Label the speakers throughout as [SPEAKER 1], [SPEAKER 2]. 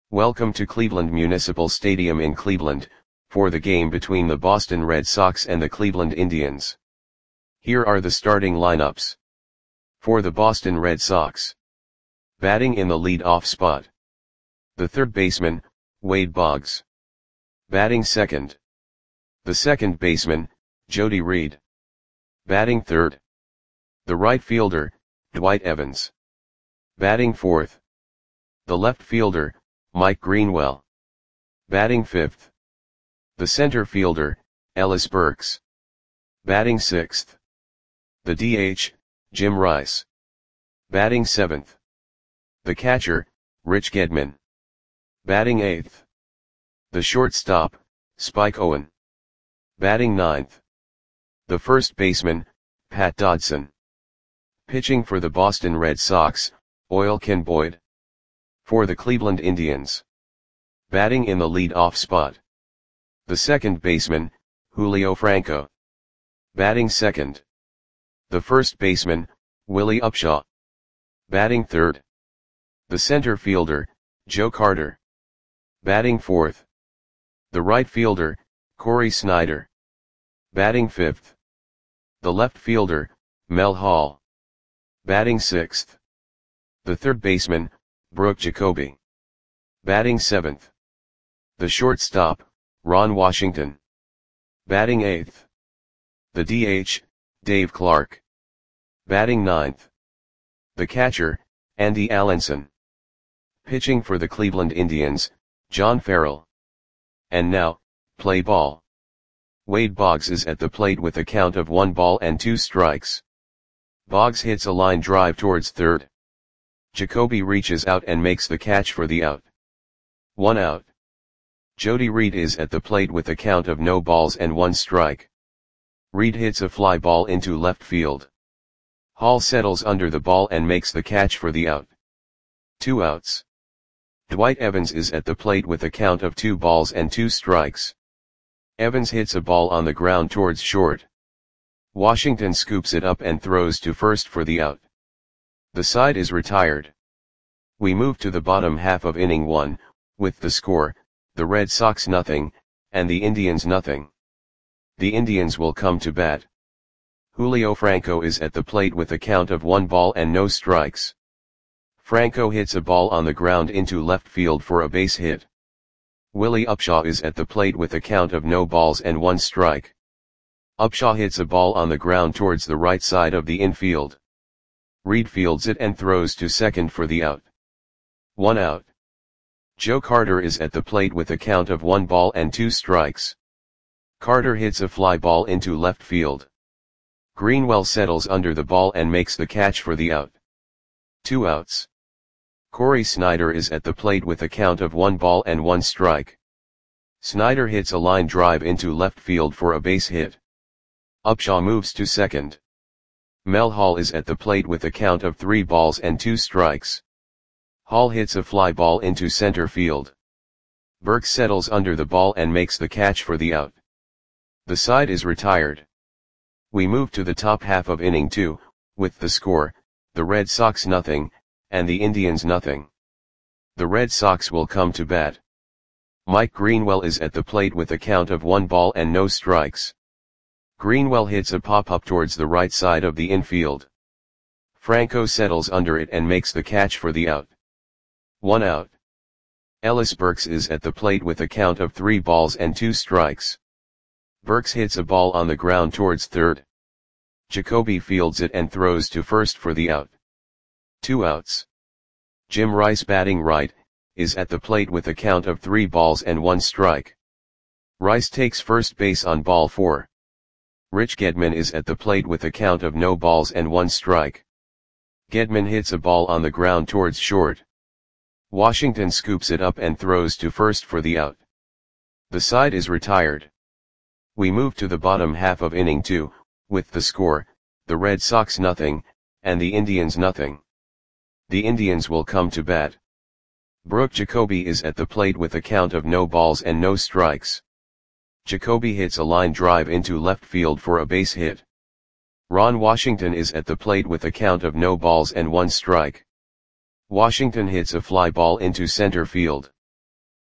[SPEAKER 1] Welcome to Cleveland Municipal Stadium in Cleveland, for the game between the Boston Red Sox and the Cleveland Indians. Here are the starting lineups. For the Boston Red Sox. Batting in the lead-off spot. The third baseman, Wade Boggs. Batting second. The second baseman, Jody Reed. Batting third. The right fielder, Dwight Evans. Batting fourth. The left fielder, Mike Greenwell. Batting fifth. The center fielder, Ellis Burks. Batting sixth. The DH, Jim Rice. Batting seventh. The catcher, Rich Gedman. Batting eighth. The shortstop, Spike Owen. Batting ninth. The first baseman, Pat Dodson. Pitching for the Boston Red Sox, Oil Ken Boyd. For the Cleveland Indians. Batting in the lead-off spot. The second baseman, Julio Franco. Batting second. The first baseman, Willie Upshaw. Batting third. The center fielder, Joe Carter. Batting fourth. The right fielder, Corey Snyder. Batting fifth. The left fielder, Mel Hall. Batting sixth. The third baseman, Brooke Jacoby. Batting seventh. The shortstop, Ron Washington. Batting eighth. The DH, Dave Clark. Batting ninth. The catcher, Andy Allenson. Pitching for the Cleveland Indians, John Farrell. And now, play ball. Wade Boggs is at the plate with a count of 1 ball and 2 strikes. Boggs hits a line drive towards third. Jacoby reaches out and makes the catch for the out. 1 out. Jody Reed is at the plate with a count of no balls and 1 strike. Reed hits a fly ball into left field. Hall settles under the ball and makes the catch for the out. 2 outs. Dwight Evans is at the plate with a count of 2 balls and 2 strikes. Evans hits a ball on the ground towards short. Washington scoops it up and throws to first for the out. The side is retired. We move to the bottom half of inning 1, with the score, the Red Sox nothing, and the Indians nothing. The Indians will come to bat. Julio Franco is at the plate with a count of 1 ball and no strikes. Franco hits a ball on the ground into left field for a base hit. Willie Upshaw is at the plate with a count of no balls and 1 strike. Upshaw hits a ball on the ground towards the right side of the infield. Reed fields it and throws to second for the out. 1 out. Joe Carter is at the plate with a count of 1 ball and 2 strikes. Carter hits a fly ball into left field. Greenwell settles under the ball and makes the catch for the out. 2 outs. Corey Snyder is at the plate with a count of 1 ball and 1 strike. Snyder hits a line drive into left field for a base hit. Upshaw moves to second. Mel Hall is at the plate with a count of 3 balls and 2 strikes. Hall hits a fly ball into center field. Burks settles under the ball and makes the catch for the out. The side is retired. We move to the top half of inning 2, with the score, the Red Sox nothing, and the Indians nothing. The Red Sox will come to bat. Mike Greenwell is at the plate with a count of 1 ball and no strikes. Greenwell hits a pop-up towards the right side of the infield. Franco settles under it and makes the catch for the out. 1 out. Ellis Burks is at the plate with a count of 3 balls and 2 strikes. Burks hits a ball on the ground towards third. Jacoby fields it and throws to first for the out. 2 outs. Jim Rice, batting right, is at the plate with a count of 3 balls and 1 strike. Rice takes first base on ball 4. Rich Gedman is at the plate with a count of no balls and 1 strike. Gedman hits a ball on the ground towards short. Washington scoops it up and throws to first for the out. The side is retired. We move to the bottom half of inning 2, with the score, the Red Sox nothing, and the Indians nothing. The Indians will come to bat. Brooke Jacoby is at the plate with a count of no balls and no strikes. Jacoby hits a line drive into left field for a base hit. Ron Washington is at the plate with a count of no balls and 1 strike. Washington hits a fly ball into center field.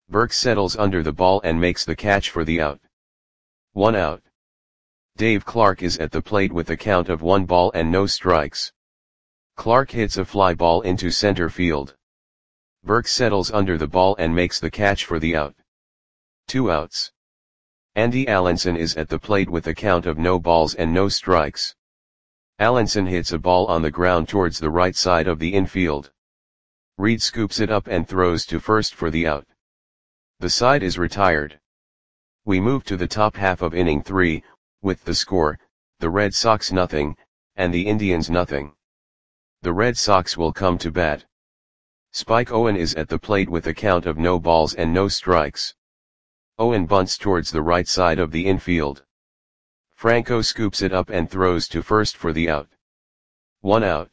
[SPEAKER 1] Burke settles under the ball and makes the catch for the out. 1 out. Dave Clark is at the plate with a count of 1 ball and no strikes. Clark hits a fly ball into center field. Burke settles under the ball and makes the catch for the out. 2 outs. Andy Allenson is at the plate with a count of no balls and no strikes. Allenson hits a ball on the ground towards the right side of the infield. Reed scoops it up and throws to first for the out. The side is retired. We move to the top half of inning 3, with the score, the Red Sox nothing, and the Indians nothing. The Red Sox will come to bat. Spike Owen is at the plate with a count of no balls and no strikes. Owen bunts towards the right side of the infield. Franco scoops it up and throws to first for the out. 1 out.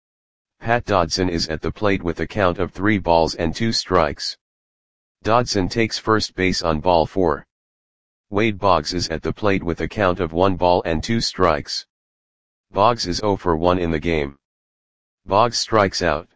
[SPEAKER 1] Pat Dodson is at the plate with a count of 3 balls and 2 strikes. Dodson takes first base on ball 4. Wade Boggs is at the plate with a count of 1 ball and 2 strikes. Boggs is 0 for 1 in the game. Boggs strikes out.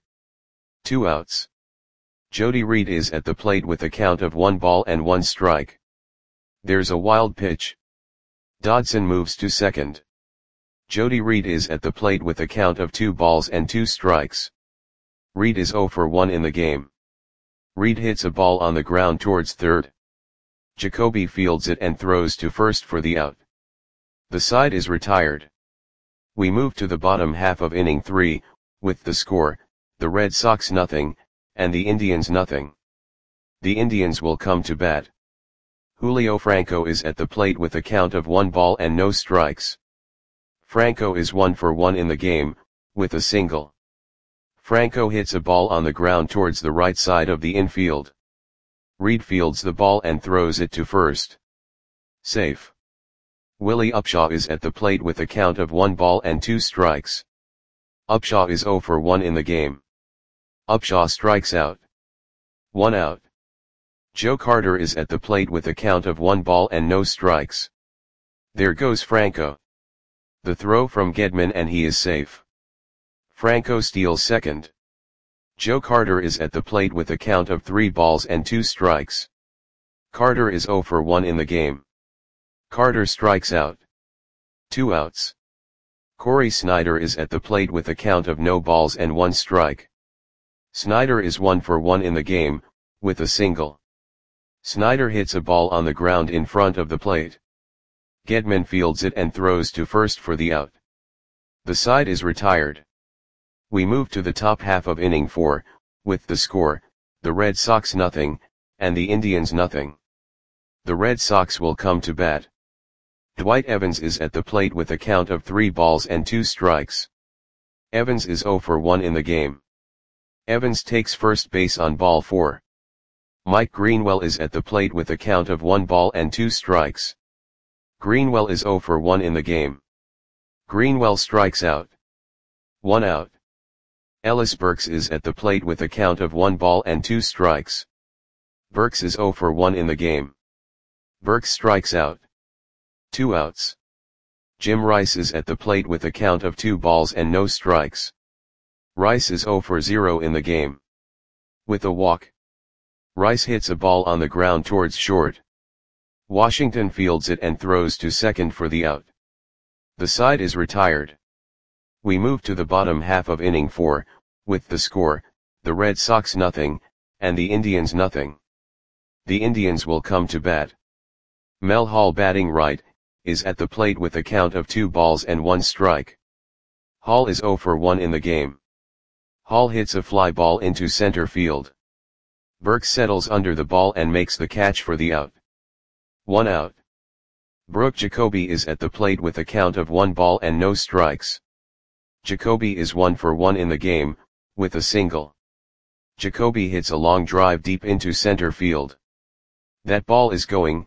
[SPEAKER 1] 2 outs. Jody Reed is at the plate with a count of 1 ball and 1 strike. There's a wild pitch. Dodson moves to second. Jody Reed is at the plate with a count of 2 balls and 2 strikes. Reed is 0 for 1 in the game. Reed hits a ball on the ground towards third. Jacoby fields it and throws to first for the out. The side is retired. We move to the bottom half of inning 3, with the score, the Red Sox nothing, and the Indians nothing. The Indians will come to bat. Julio Franco is at the plate with a count of 1 ball and no strikes. Franco is 1 for 1 in the game, with a single. Franco hits a ball on the ground towards the right side of the infield. Reed fields the ball and throws it to first. Safe. Willie Upshaw is at the plate with a count of 1 ball and 2 strikes. Upshaw is 0 for 1 in the game. Upshaw strikes out. 1 out. Joe Carter is at the plate with a count of 1 ball and no strikes. There goes Franco. The throw from Gedman and he is safe. Franco steals second. Joe Carter is at the plate with a count of 3 balls and 2 strikes. Carter is 0 for 1 in the game. Carter strikes out. 2 outs. Corey Snyder is at the plate with a count of no balls and 1 strike. Snyder is 1 for 1 in the game, with a single. Snyder hits a ball on the ground in front of the plate. Gedman fields it and throws to first for the out. The side is retired. We move to the top half of inning 4, with the score, the Red Sox nothing, and the Indians nothing. The Red Sox will come to bat. Dwight Evans is at the plate with a count of 3 balls and 2 strikes. Evans is 0 for 1 in the game. Evans takes first base on ball 4. Mike Greenwell is at the plate with a count of 1 ball and 2 strikes. Greenwell is 0 for 1 in the game. Greenwell strikes out. 1 out. Ellis Burks is at the plate with a count of 1 ball and 2 strikes. Burks is 0 for 1 in the game. Burks strikes out. 2 outs. Jim Rice is at the plate with a count of 2 balls and no strikes. Rice is 0 for 0 in the game. With a walk. Rice hits a ball on the ground towards short. Washington fields it and throws to second for the out. The side is retired. We move to the bottom half of inning 4, with the score, the Red Sox nothing, and the Indians nothing. The Indians will come to bat. Mel Hall batting right, is at the plate with a count of 2 balls and 1 strike. Hall is 0 for 1 in the game. Hall hits a fly ball into center field. Burks settles under the ball and makes the catch for the out. 1 out. Brooke Jacoby is at the plate with a count of 1 ball and no strikes. Jacoby is 1 for 1 in the game, with a single. Jacoby hits a long drive deep into center field. That ball is gone.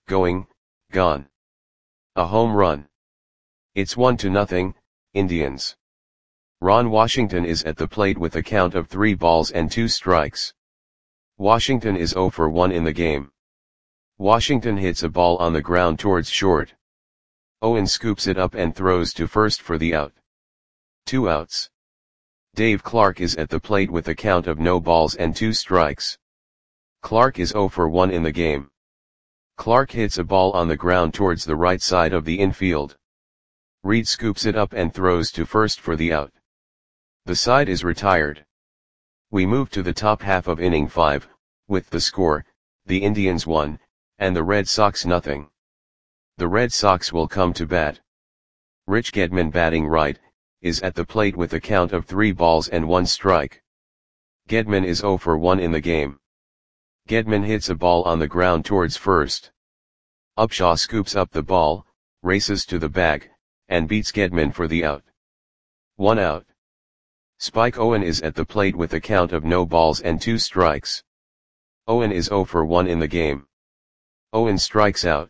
[SPEAKER 1] A home run. It's 1-0, Indians. Ron Washington is at the plate with a count of 3 balls and 2 strikes. Washington is 0 for 1 in the game. Washington hits a ball on the ground towards short. Owen scoops it up and throws to first for the out. 2 outs. Dave Clark is at the plate with a count of no balls and 2 strikes. Clark is 0 for 1 in the game. Clark hits a ball on the ground towards the right side of the infield. Reed scoops it up and throws to first for the out. The side is retired. We move to the top half of inning 5, with the score, the Indians 1, and the Red Sox nothing. The Red Sox will come to bat. Rich Gedman, batting right, is at the plate with a count of 3 balls and 1 strike. Gedman is 0 for 1 in the game. Gedman hits a ball on the ground towards first. Upshaw scoops up the ball, races to the bag, and beats Gedman for the out. 1 out. Spike Owen is at the plate with a count of no balls and 2 strikes. Owen is 0 for 1 in the game. Owen strikes out.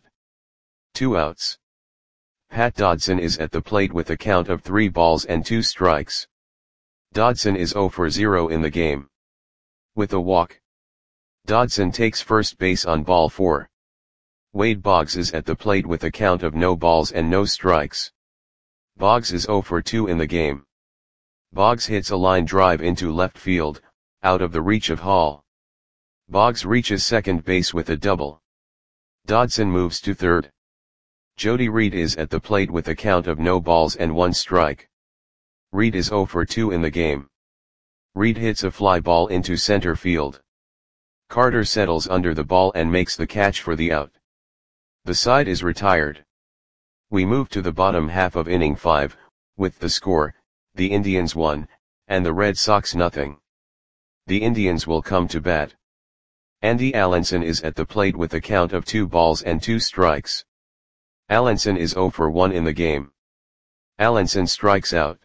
[SPEAKER 1] 2 outs. Pat Dodson is at the plate with a count of 3 balls and 2 strikes. Dodson is 0 for 0 in the game. With a walk, Dodson takes first base on ball 4. Wade Boggs is at the plate with a count of no balls and no strikes. Boggs is 0 for 2 in the game. Boggs hits a line drive into left field, out of the reach of Hall. Boggs reaches second base with a double. Dodson moves to third. Jody Reed is at the plate with a count of no balls and 1 strike. Reed is 0 for 2 in the game. Reed hits a fly ball into center field. Carter settles under the ball and makes the catch for the out. The side is retired. We move to the bottom half of inning 5, with the score, the Indians 1, and the Red Sox nothing. The Indians will come to bat. Andy Allenson is at the plate with a count of 2 balls and 2 strikes. Allenson is 0 for 1 in the game. Allenson strikes out.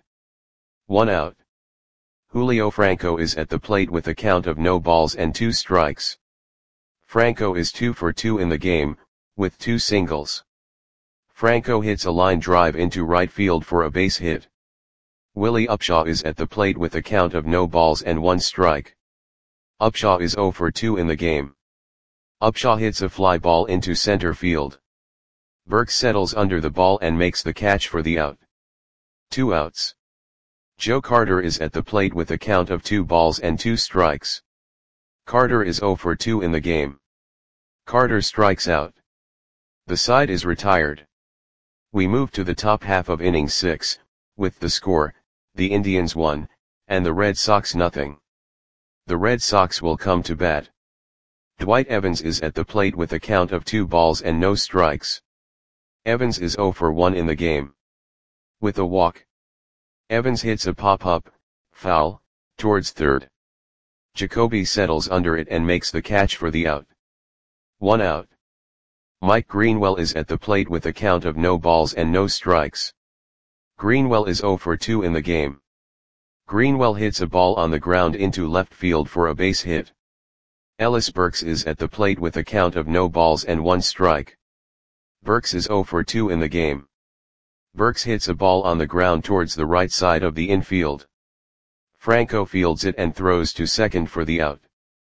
[SPEAKER 1] 1 out. Julio Franco is at the plate with a count of no balls and 2 strikes. Franco is 2 for 2 in the game, with 2 singles. Franco hits a line drive into right field for a base hit. Willie Upshaw is at the plate with a count of no balls and 1 strike. Upshaw is 0 for 2 in the game. Upshaw hits a fly ball into center field. Burks settles under the ball and makes the catch for the out. 2 outs. Joe Carter is at the plate with a count of 2 balls and 2 strikes. Carter is 0 for 2 in the game. Carter strikes out. The side is retired. We move to the top half of inning 6, with the score, the Indians 1, and the Red Sox nothing. The Red Sox will come to bat. Dwight Evans is at the plate with a count of 2 balls and no strikes. Evans is 0 for 1 in the game. With a walk, Evans hits a pop-up, foul, towards third. Jacoby settles under it and makes the catch for the out. 1 out. Mike Greenwell is at the plate with a count of no balls and no strikes. Greenwell is 0 for 2 in the game. Greenwell hits a ball on the ground into left field for a base hit. Ellis Burks is at the plate with a count of no balls and 1 strike. Burks is 0 for 2 in the game. Burks hits a ball on the ground towards the right side of the infield. Franco fields it and throws to second for the out.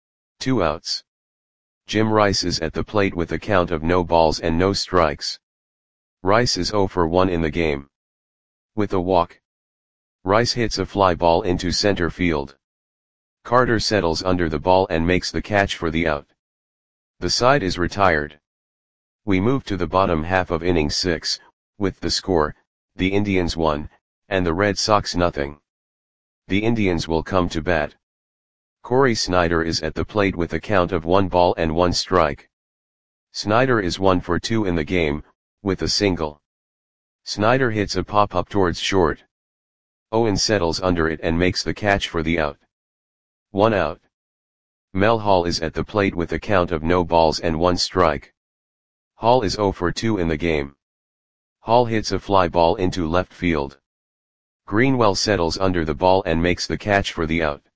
[SPEAKER 1] 2 outs. Jim Rice is at the plate with a count of no balls and no strikes. Rice is 0 for 1 in the game. With a walk, Rice hits a fly ball into center field. Carter settles under the ball and makes the catch for the out. The side is retired. We move to the bottom half of inning 6, with the score, the Indians 1, and the Red Sox nothing. The Indians will come to bat. Corey Snyder is at the plate with a count of 1 ball and 1 strike. Snyder is 1 for 2 in the game, with a single. Snyder hits a pop-up towards short. Owen settles under it and makes the catch for the out. 1 out. Mel Hall is at the plate with a count of no balls and 1 strike. Hall is 0 for 2 in the game. Hall hits a fly ball into left field. Greenwell settles under the ball and makes the catch for the out.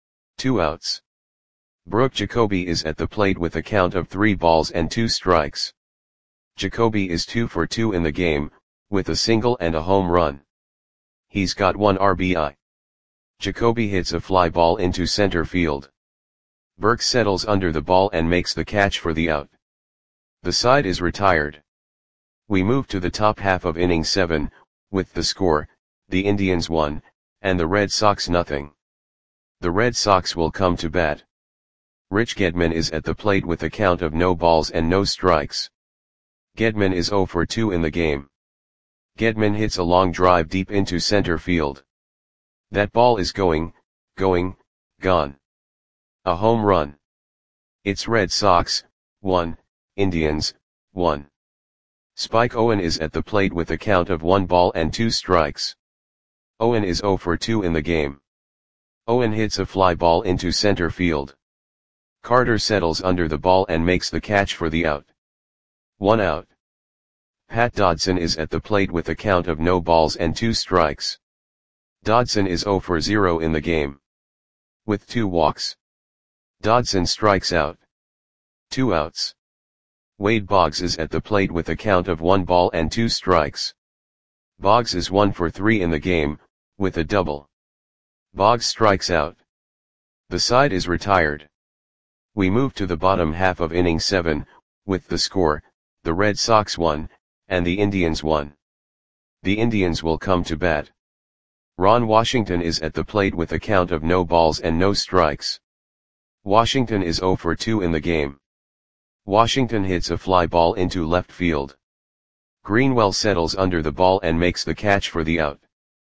[SPEAKER 1] 2 outs. Brooke Jacoby is at the plate with a count of 3 balls and 2 strikes. Jacoby is 2 for 2 in the game, with a single and a home run. He's got 1 RBI. Jacoby hits a fly ball into center field. Burke settles under the ball and makes the catch for the out. The side is retired. We move to the top half of inning 7, with the score, the Indians 1, and the Red Sox nothing. The Red Sox will come to bat. Rich Gedman is at the plate with a count of no balls and no strikes. Gedman is 0 for 2 in the game. Gedman hits a long drive deep into center field. That ball is going, gone. A home run. It's Red Sox, 1, Indians, 1. Spike Owen is at the plate with a count of 1 ball and 2 strikes. Owen is 0 for 2 in the game. Owen hits a fly ball into center field. Carter settles under the ball and makes the catch for the out. 1 out. Pat Dodson is at the plate with a count of no balls and 2 strikes. Dodson is 0 for 0 in the game. With 2 walks. Dodson strikes out. 2 outs. Wade Boggs is at the plate with a count of 1 ball and 2 strikes. Boggs is 1 for 3 in the game, with a double. Boggs strikes out. The side is retired. We move to the bottom half of inning 7, with the score, the Red Sox 1, and the Indians 1. The Indians will come to bat. Ron Washington is at the plate with a count of no balls and no strikes. Washington is 0 for 2 in the game. Washington hits a fly ball into left field. Greenwell settles under the ball and makes the catch for the out.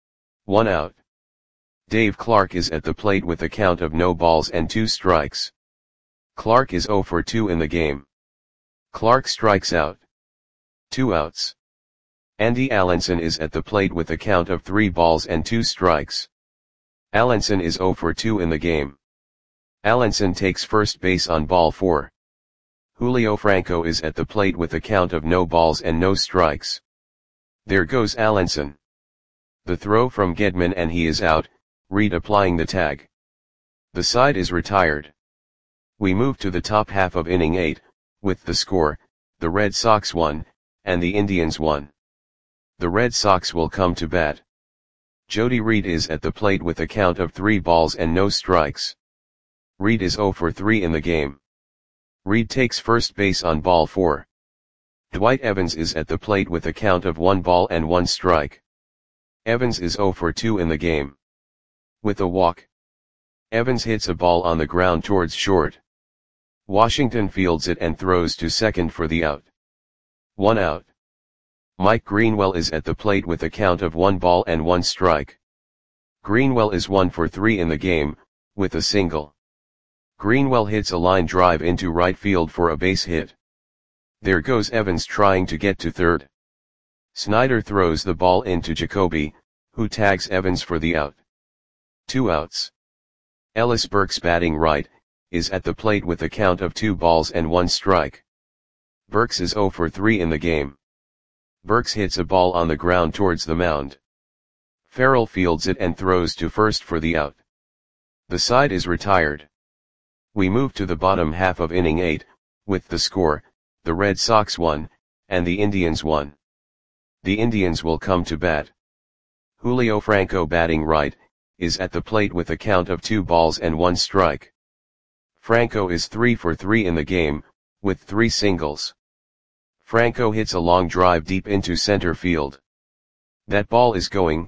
[SPEAKER 1] 1 out. Dave Clark is at the plate with a count of no balls and 2 strikes. Clark is 0 for 2 in the game. Clark strikes out. 2 outs. Andy Allenson is at the plate with a count of 3 balls and 2 strikes. Allenson is 0 for 2 in the game. Allenson takes first base on ball 4. Julio Franco is at the plate with a count of no balls and no strikes. There goes Allenson. The throw from Gedman and he is out, Reed applying the tag. The side is retired. We move to the top half of inning 8, with the score, the Red Sox 1, and the Indians 1. The Red Sox will come to bat. Jody Reed is at the plate with a count of 3 balls and no strikes. Reed is 0 for 3 in the game. Reed takes first base on ball 4. Dwight Evans is at the plate with a count of 1 ball and 1 strike. Evans is 0 for 2 in the game. With a walk. Evans hits a ball on the ground towards short. Washington fields it and throws to second for the out. 1 out. Mike Greenwell is at the plate with a count of 1 ball and 1 strike. Greenwell is 1 for 3 in the game, with a single. Greenwell hits a line drive into right field for a base hit. There goes Evans trying to get to third. Snyder throws the ball into Jacoby, who tags Evans for the out. 2 outs. Ellis Burks batting right, is at the plate with a count of 2 balls and 1 strike. Burks is 0 for 3 in the game. Burks hits a ball on the ground towards the mound. Farrell fields it and throws to first for the out. The side is retired. We move to the bottom half of inning 8, with the score, the Red Sox 1, and the Indians 1. The Indians will come to bat. Julio Franco batting right, is at the plate with a count of 2 balls and 1 strike. Franco is 3 for 3 in the game, with 3 singles. Franco hits a long drive deep into center field. That ball is going,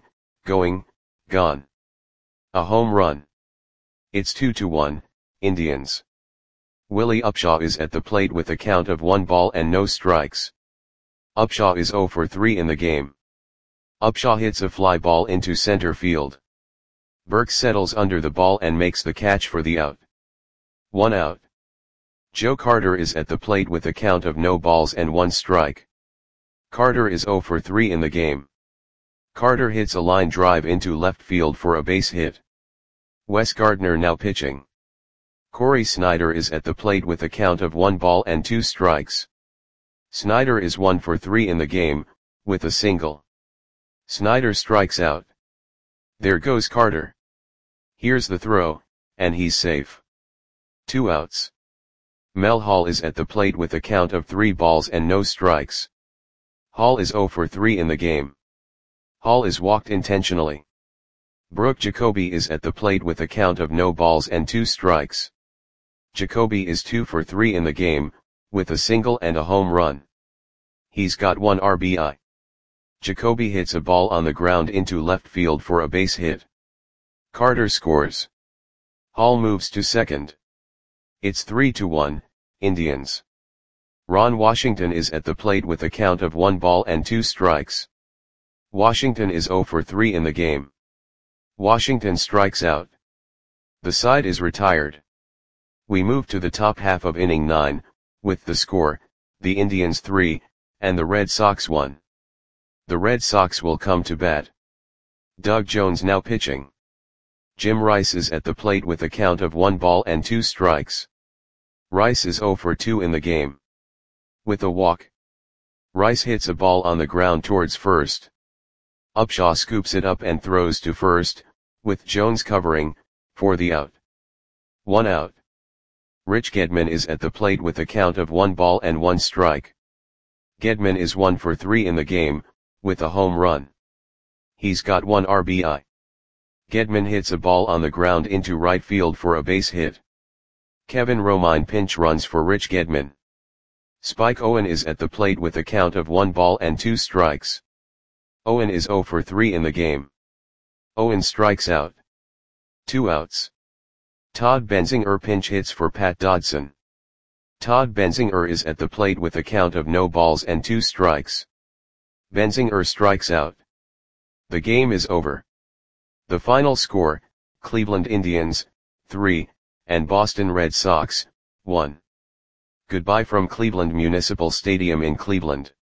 [SPEAKER 1] gone. A home run. It's 2-1, Indians. Willie Upshaw is at the plate with a count of 1 ball and no strikes. Upshaw is 0 for 3 in the game. Upshaw hits a fly ball into center field. Burks settles under the ball and makes the catch for the out. 1 out. Joe Carter is at the plate with a count of no balls and 1 strike. Carter is 0 for 3 in the game. Carter hits a line drive into left field for a base hit. Wes Gardner now pitching. Corey Snyder is at the plate with a count of 1 ball and 2 strikes. Snyder is 1 for 3 in the game, with a single. Snyder strikes out. There goes Carter. Here's the throw, and he's safe. 2 outs. Mel Hall is at the plate with a count of 3 balls and no strikes. Hall is 0 for 3 in the game. Hall is walked intentionally. Brooke Jacoby is at the plate with a count of no balls and 2 strikes. Jacoby is 2 for 3 in the game, with a single and a home run. He's got 1 RBI. Jacoby hits a ball on the ground into left field for a base hit. Carter scores. Hall moves to second. It's 3-1, Indians. Ron Washington is at the plate with a count of 1 ball and 2 strikes. Washington is 0 for 3 in the game. Washington strikes out. The side is retired. We move to the top half of inning 9, with the score, the Indians 3, and the Red Sox 1. The Red Sox will come to bat. Doug Jones now pitching. Jim Rice is at the plate with a count of 1 ball and 2 strikes. Rice is 0 for 2 in the game. With a walk, Rice hits a ball on the ground towards first. Upshaw scoops it up and throws to first, with Jones covering, for the out. 1 out. Rich Gedman is at the plate with a count of 1 ball and 1 strike. Gedman is 1 for 3 in the game, with a home run. He's got 1 RBI. Gedman hits a ball on the ground into right field for a base hit. Kevin Romine pinch runs for Rich Gedman. Spike Owen is at the plate with a count of 1 ball and 2 strikes. Owen is 0 for 3 in the game. Owen strikes out. 2 outs. Todd Benzinger pinch hits for Pat Dodson. Todd Benzinger is at the plate with a count of no balls and 2 strikes. Benzinger strikes out. The game is over. The final score, Cleveland Indians, 3, and Boston Red Sox, 1. Goodbye from Cleveland Municipal Stadium in Cleveland.